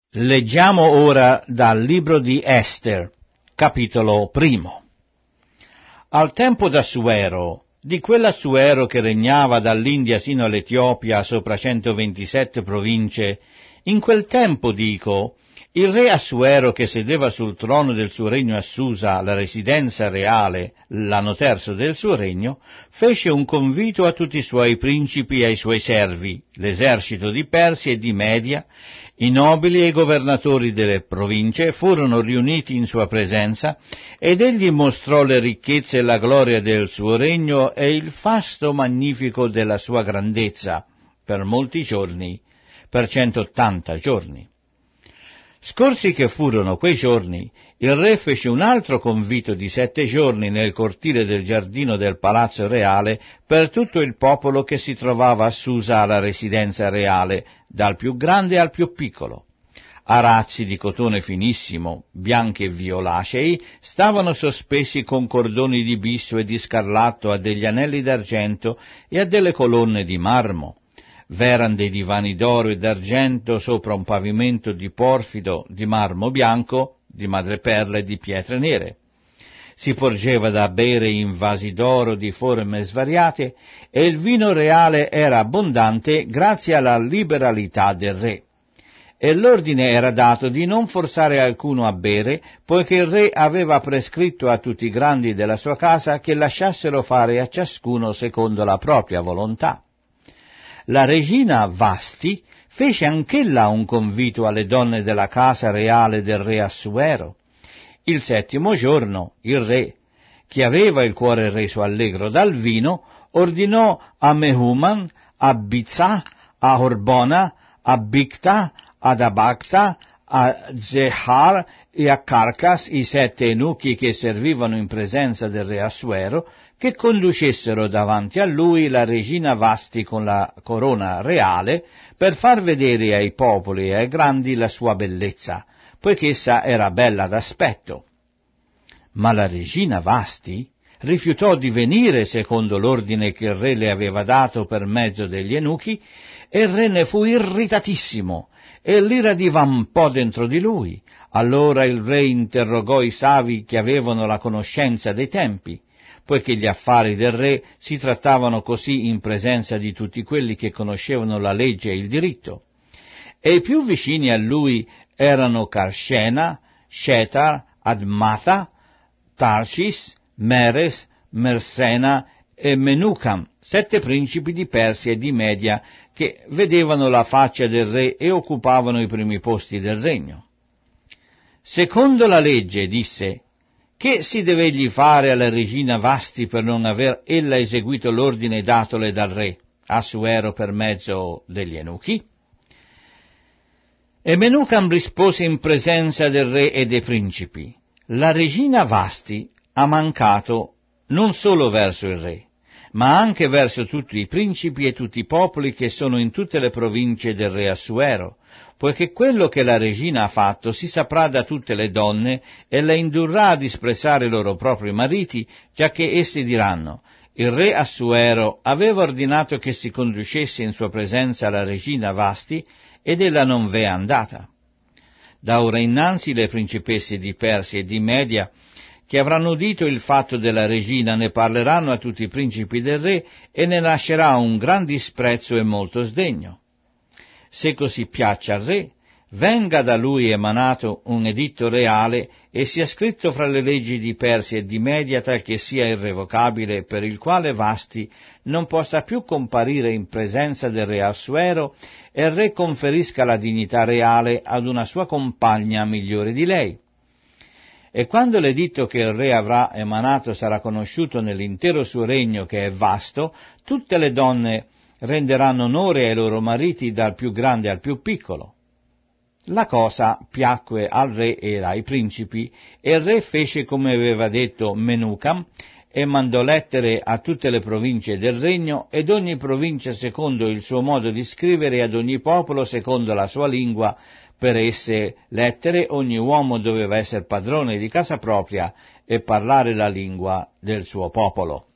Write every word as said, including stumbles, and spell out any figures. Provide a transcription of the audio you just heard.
Leggiamo ora dal libro di Ester, capitolo primo. Al tempo d'Assuero, di quell'Assuero che regnava dall'India sino all'Etiopia sopra centoventisette province, in quel tempo, dico, il re Assuero che sedeva sul trono del suo regno a Susa, la residenza reale, l'anno terzo del suo regno, fece un convito a tutti i suoi principi e ai suoi servi, l'esercito di Persia e di Media. I nobili e i governatori delle province furono riuniti in sua presenza, ed egli mostrò le ricchezze e la gloria del suo regno e il fasto magnifico della sua grandezza, per molti giorni, per centottanta giorni. Scorsi che furono quei giorni, il re fece un altro convito di sette giorni nel cortile del giardino del palazzo reale per tutto il popolo che si trovava a Susa alla residenza reale, dal più grande al più piccolo. Arazzi di cotone finissimo, bianchi e violacei, stavano sospesi con cordoni di bisso e di scarlatto a degli anelli d'argento e a delle colonne di marmo. V'eran dei divani d'oro e d'argento sopra un pavimento di porfido, di marmo bianco, di madreperla e di pietre nere. Si porgeva da bere in vasi d'oro di forme svariate, e il vino reale era abbondante grazie alla liberalità del re. E l'ordine era dato di non forzare alcuno a bere, poiché il re aveva prescritto a tutti i grandi della sua casa che lasciassero fare a ciascuno secondo la propria volontà. La regina Vasti fece anch'ella un convito alle donne della casa reale del re Assuero. Il settimo giorno il re, che aveva il cuore reso allegro dal vino, ordinò a Mehuman, a Bizza, a Orbona, a Bicta, ad Abagta, a Zehar e a Carcas, i sette eunuchi che servivano in presenza del re Assuero, che conducessero davanti a lui la regina Vasti con la corona reale per far vedere ai popoli e ai grandi la sua bellezza, poiché essa era bella d'aspetto. Ma la regina Vasti rifiutò di venire secondo l'ordine che il re le aveva dato per mezzo degli eunuchi, e il re ne fu irritatissimo, e l'ira divampò dentro di lui. Allora il re interrogò i savi che avevano la conoscenza dei tempi, poiché gli affari del re si trattavano così in presenza di tutti quelli che conoscevano la legge e il diritto. E i più vicini a lui erano Carshena, Shetar, Admatha, Tarsis, Meres, Mersena e Menucam, sette principi di Persia e di Media, che vedevano la faccia del re e occupavano i primi posti del regno. Secondo la legge, disse, che si dev'egli fare alla regina Vasti per non aver ella eseguito l'ordine datole dal re Assuero per mezzo degli eunuchi? E Menucam rispose in presenza del re e dei principi: la regina Vasti ha mancato non solo verso il re, ma anche verso tutti i principi e tutti i popoli che sono in tutte le province del re Assuero, poiché quello che la regina ha fatto si saprà da tutte le donne e la indurrà a disprezzare i loro propri mariti, giacché essi diranno: il re Assuero aveva ordinato che si conducesse in sua presenza la regina Vasti, ed ella non v'è andata. Da ora innanzi le principesse di Persia e di Media, che avranno udito il fatto della regina, ne parleranno a tutti i principi del re, e ne nascerà un gran disprezzo e molto sdegno. Se così piaccia al re, venga da lui emanato un editto reale e sia scritto fra le leggi di Persia e di Media tal che sia irrevocabile, per il quale Vasti non possa più comparire in presenza del re Assuero, e il re conferisca la dignità reale ad una sua compagna migliore di lei. E quando l'editto che il re avrà emanato sarà conosciuto nell'intero suo regno, che è vasto, tutte le donne renderanno onore ai loro mariti, dal più grande al più piccolo. La cosa piacque al re e ai principi, e il re fece come aveva detto Menucam, e mandò lettere a tutte le province del regno, ed ogni provincia secondo il suo modo di scrivere, ad ogni popolo secondo la sua lingua. Per esse lettere ogni uomo doveva essere padrone di casa propria e parlare la lingua del suo popolo.